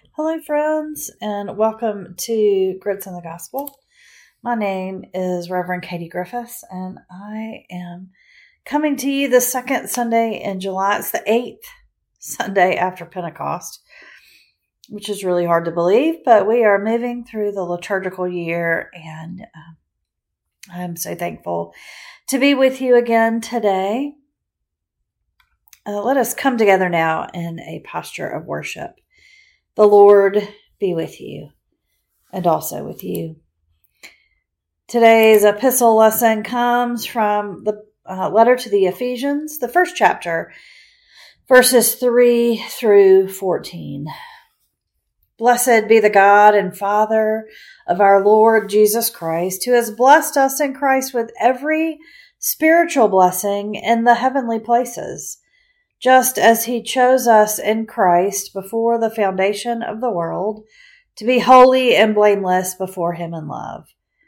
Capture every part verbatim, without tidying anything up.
Hello, friends, and welcome to Grits in the Gospel. My name is Reverend Katie Griffiths, and I am coming to you the second Sunday in July. It's the eighth Sunday after Pentecost, which is really hard to believe, but we are moving through the liturgical year, and um, I'm so thankful to be with you again today. Uh, let us come together now in a posture of worship. The Lord be with you and also with you. Today's epistle lesson comes from the uh, letter to the Ephesians, the first chapter, verses three through fourteen. Blessed be the God and Father of our Lord Jesus Christ, who has blessed us in Christ with every spiritual blessing in the heavenly places, just as he chose us in Christ before the foundation of the world to be holy and blameless before him in love.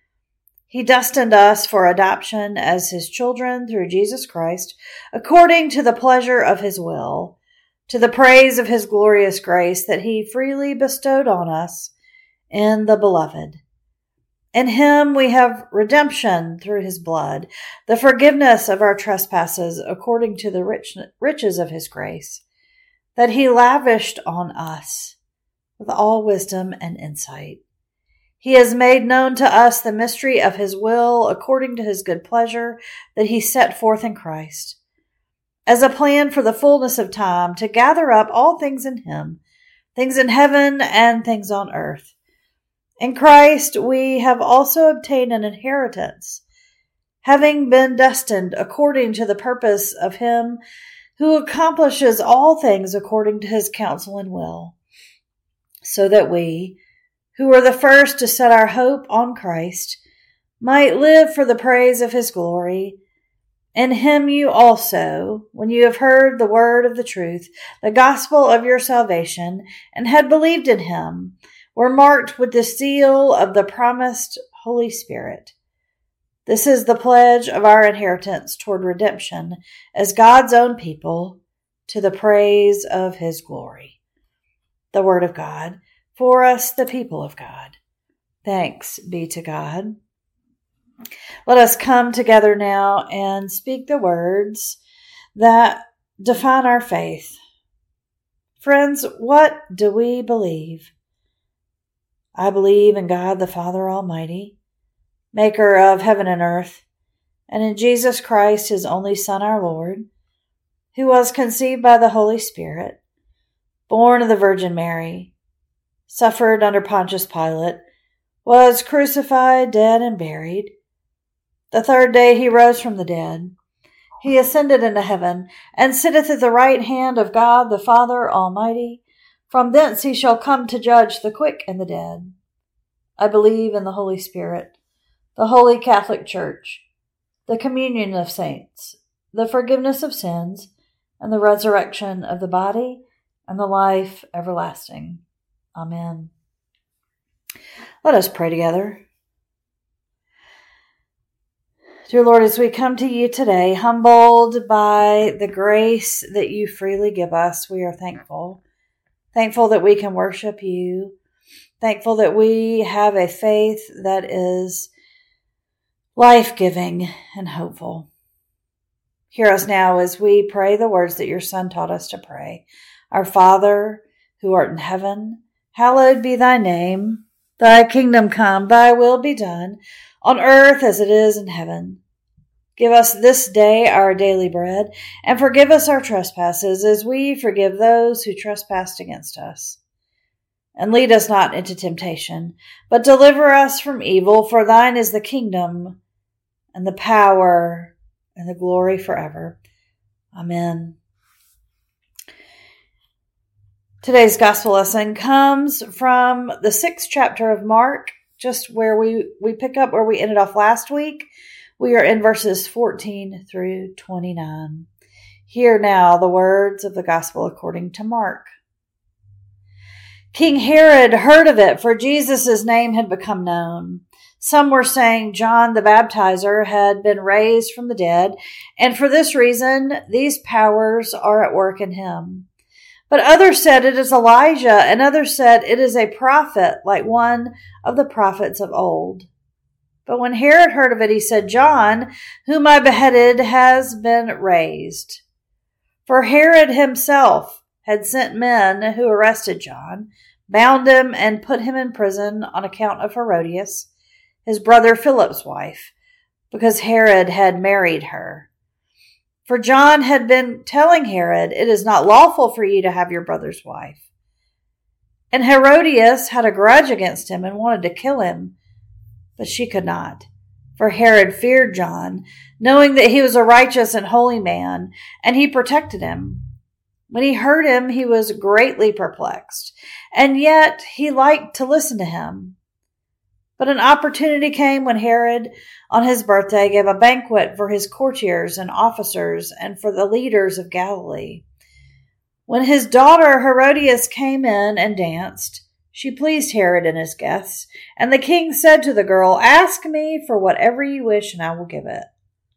He destined us for adoption as his children through Jesus Christ, according to the pleasure of his will, to the praise of his glorious grace that he freely bestowed on us in the Beloved. In him we have redemption through his blood, the forgiveness of our trespasses according to the rich, riches of his grace, that he lavished on us with all wisdom and insight. He has made known to us the mystery of his will according to his good pleasure that he set forth in Christ, as a plan for the fullness of time to gather up all things in him, things in heaven and things on earth. In Christ we have also obtained an inheritance, having been destined according to the purpose of him who accomplishes all things according to his counsel and will, so that we, who were the first to set our hope on Christ, might live for the praise of his glory. In him you also, when you have heard the word of the truth, the gospel of your salvation, and had believed in him, were marked with the seal of the promised Holy Spirit. This is the pledge of our inheritance toward redemption as God's own people, to the praise of his glory. The word of God, for us the people of God. Thanks be to God. Let us come together now and speak the words that define our faith. Friends, what do we believe? I believe in God the Father Almighty, maker of heaven and earth, and in Jesus Christ, his only Son, our Lord, who was conceived by the Holy Spirit, born of the Virgin Mary, suffered under Pontius Pilate, was crucified, dead, and buried. The third day he rose from the dead. He ascended into heaven, and sitteth at the right hand of God the Father Almighty. From thence he shall come to judge the quick and the dead. I believe in the Holy Spirit, the Holy Catholic Church, the communion of saints, the forgiveness of sins, and the resurrection of the body, and the life everlasting. Amen. Let us pray together. Dear Lord, as we come to you today, humbled by the grace that you freely give us, we are thankful. Thankful that we can worship you. Thankful that we have a faith that is life-giving and hopeful. Hear us now as we pray the words that your Son taught us to pray. Our Father, who art in heaven, hallowed be thy name. Thy kingdom come, thy will be done, on earth as it is in heaven. Give us this day our daily bread, and forgive us our trespasses as we forgive those who trespass against us. And lead us not into temptation, but deliver us from evil, for thine is the kingdom, and the power, and the glory forever. Amen. Today's gospel lesson comes from the sixth chapter of Mark, just where we, we pick up where we ended off last week. We are in verses fourteen through twenty-nine. Hear now the words of the gospel according to Mark. King Herod heard of it, for Jesus' name had become known. Some were saying John the Baptizer had been raised from the dead, and for this reason these powers are at work in him. But others said it is Elijah, and others said it is a prophet, like one of the prophets of old. But when Herod heard of it, he said, John, whom I beheaded, has been raised. For Herod himself had sent men who arrested John, bound him, and put him in prison on account of Herodias, his brother Philip's wife, because Herod had married her. For John had been telling Herod, it is not lawful for you to have your brother's wife. And Herodias had a grudge against him and wanted to kill him, but she could not. For Herod feared John, knowing that he was a righteous and holy man, and he protected him. When he heard him, he was greatly perplexed, and yet he liked to listen to him. But an opportunity came when Herod, on his birthday, gave a banquet for his courtiers and officers and for the leaders of Galilee. When his daughter Herodias came in and danced, she pleased Herod and his guests, and the king said to the girl, Ask me for whatever you wish, and I will give it.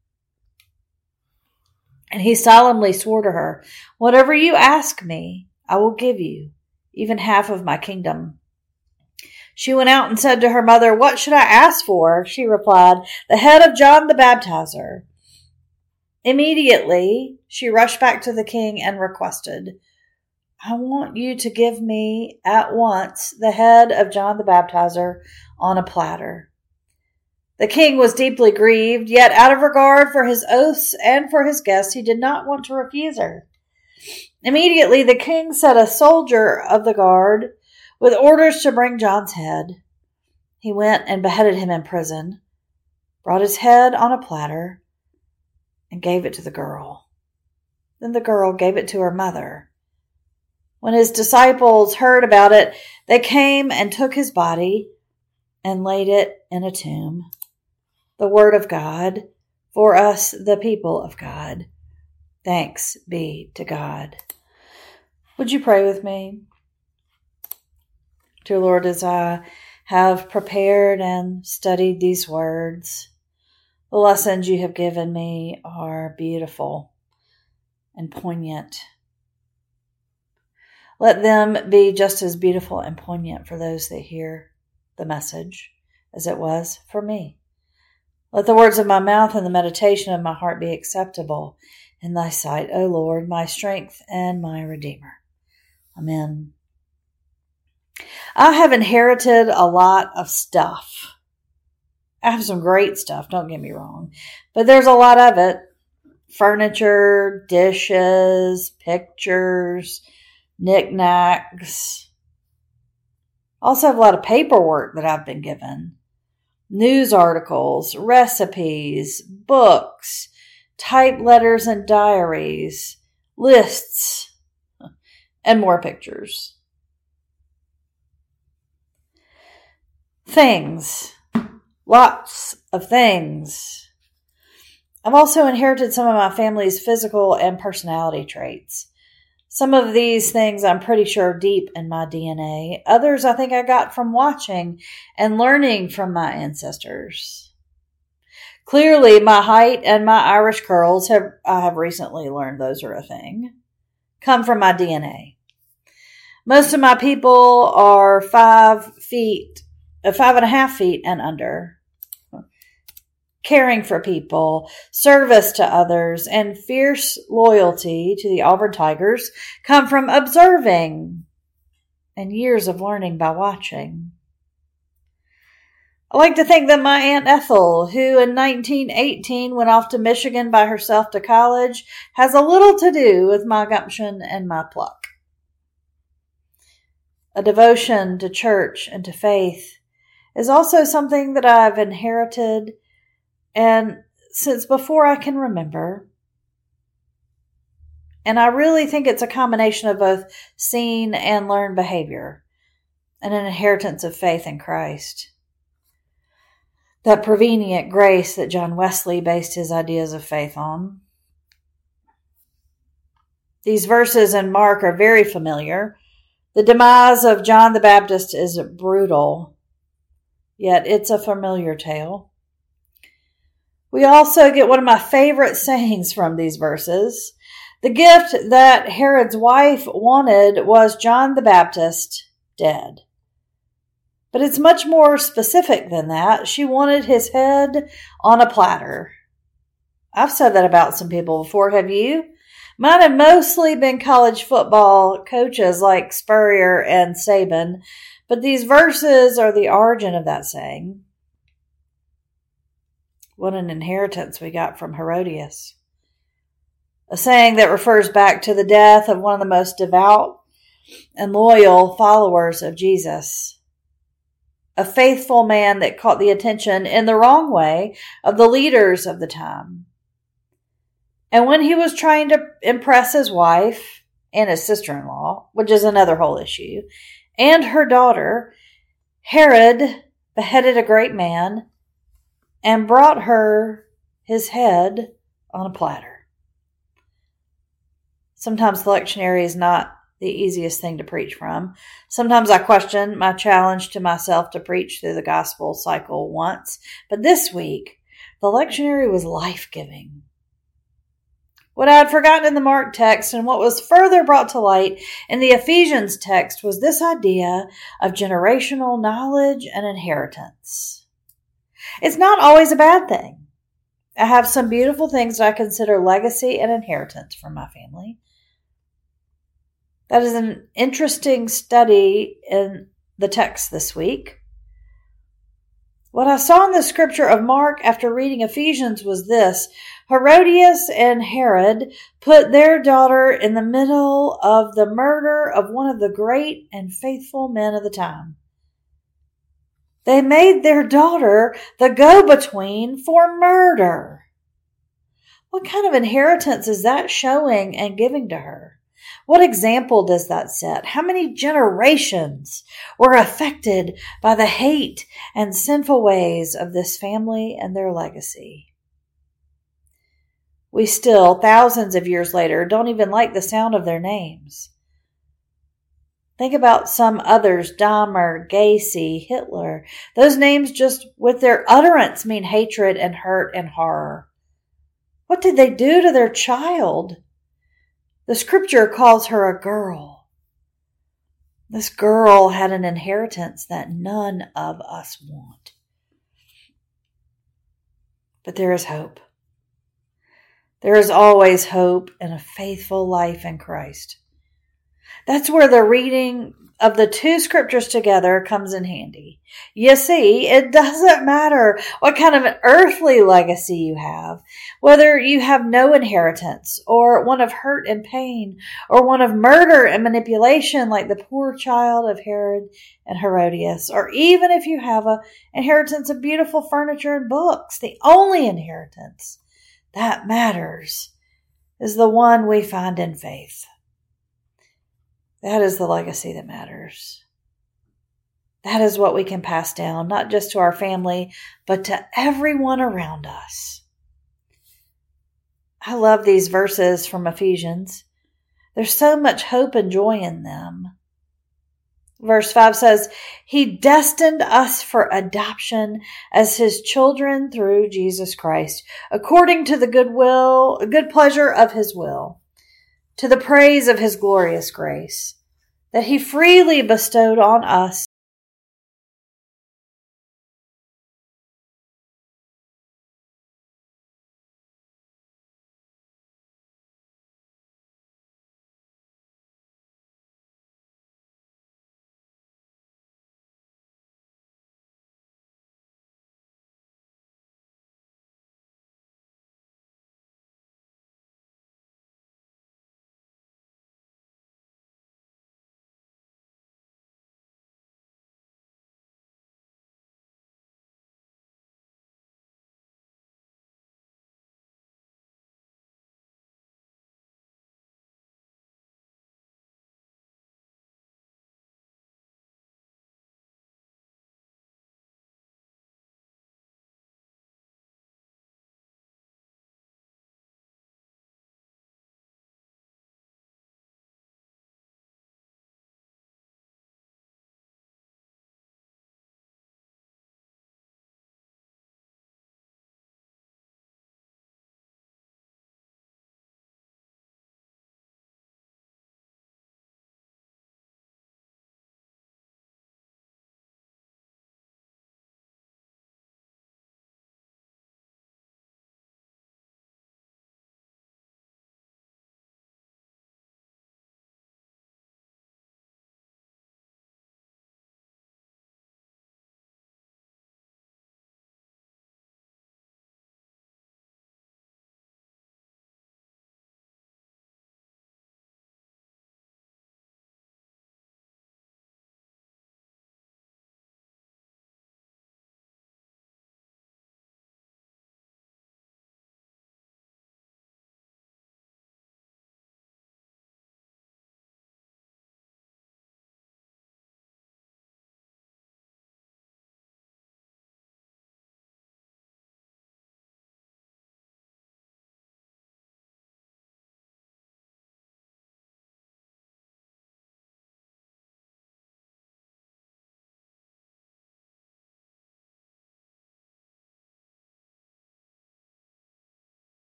And he solemnly swore to her, Whatever you ask me, I will give you, even half of my kingdom. She went out and said to her mother, What should I ask for? She replied, The head of John the Baptizer. Immediately, she rushed back to the king and requested, I want you to give me at once the head of John the Baptizer on a platter. The king was deeply grieved, yet out of regard for his oaths and for his guests, he did not want to refuse her. Immediately, the king set a soldier of the guard with orders to bring John's head. He went and beheaded him in prison, brought his head on a platter, and gave it to the girl. Then the girl gave it to her mother. When his disciples heard about it, they came and took his body and laid it in a tomb. The word of God for us, the people of God. Thanks be to God. Would you pray with me? Dear Lord, as I have prepared and studied these words, the lessons you have given me are beautiful and poignant. Let them be just as beautiful and poignant for those that hear the message as it was for me. Let the words of my mouth and the meditation of my heart be acceptable in thy sight, O Lord, my strength and my Redeemer. Amen. I have inherited a lot of stuff. I have some great stuff, don't get me wrong, but there's a lot of it. Furniture, dishes, pictures, knickknacks. Also have a lot of paperwork that I've been given. News articles, recipes, books, typed letters and diaries, lists, and more pictures. Things. Lots of things. I've also inherited some of my family's physical and personality traits. Some of these things I'm pretty sure are deep in my D N A. Others I think I got from watching and learning from my ancestors. Clearly, my height and my Irish curls, have I have recently learned those are a thing, come from my D N A. Most of my people are five feet, uh, five and a half feet and under. Caring for people, service to others, and fierce loyalty to the Auburn Tigers come from observing and years of learning by watching. I like to think that my Aunt Ethel, who in nineteen eighteen went off to Michigan by herself to college, has a little to do with my gumption and my pluck. A devotion to church and to faith is also something that I've inherited and since before I can remember. And I really think it's a combination of both seen and learned behavior and an inheritance of faith in Christ. That prevenient grace that John Wesley based his ideas of faith on. These verses in Mark are very familiar. The demise of John the Baptist is brutal, yet it's a familiar tale. We also get one of my favorite sayings from these verses. The gift that Herod's wife wanted was John the Baptist dead. But it's much more specific than that. She wanted his head on a platter. I've said that about some people before, have you? Mine have mostly been college football coaches like Spurrier and Saban, but these verses are the origin of that saying. What an inheritance we got from Herodias. A saying that refers back to the death of one of the most devout and loyal followers of Jesus. A faithful man that caught the attention in the wrong way of the leaders of the time. And when he was trying to impress his wife and his sister-in-law, which is another whole issue, and her daughter, Herod beheaded a great man and brought her his head on a platter. Sometimes the lectionary is not the easiest thing to preach from. Sometimes I question my challenge to myself to preach through the gospel cycle once. But this week, the lectionary was life-giving. What I had forgotten in the Mark text and what was further brought to light in the Ephesians text was this idea of generational knowledge and inheritance. It's not always a bad thing. I have some beautiful things that I consider legacy and inheritance from my family. That is an interesting study in the text this week. What I saw in the scripture of Mark after reading Ephesians was this. Herodias and Herod put their daughter in the middle of the murder of one of the great and faithful men of the time. They made their daughter the go-between for murder. What kind of inheritance is that showing and giving to her? What example does that set? How many generations were affected by the hate and sinful ways of this family and their legacy? We still, thousands of years later, don't even like the sound of their names. Think about some others, Dahmer, Gacy, Hitler. Those names just with their utterance mean hatred and hurt and horror. What did they do to their child? The scripture calls her a girl. This girl had an inheritance that none of us want. But there is hope. There is always hope in a faithful life in Christ. That's where the reading of the two scriptures together comes in handy. You see, it doesn't matter what kind of an earthly legacy you have, whether you have no inheritance, or one of hurt and pain, or one of murder and manipulation like the poor child of Herod and Herodias, or even if you have an inheritance of beautiful furniture and books. The only inheritance that matters is the one we find in faith. That is the legacy that matters. That is what we can pass down, not just to our family, but to everyone around us. I love these verses from Ephesians. There's so much hope and joy in them. Verse five says, He destined us for adoption as His children through Jesus Christ, according to the good will, good pleasure of His will, to the praise of His glorious grace, that He freely bestowed on us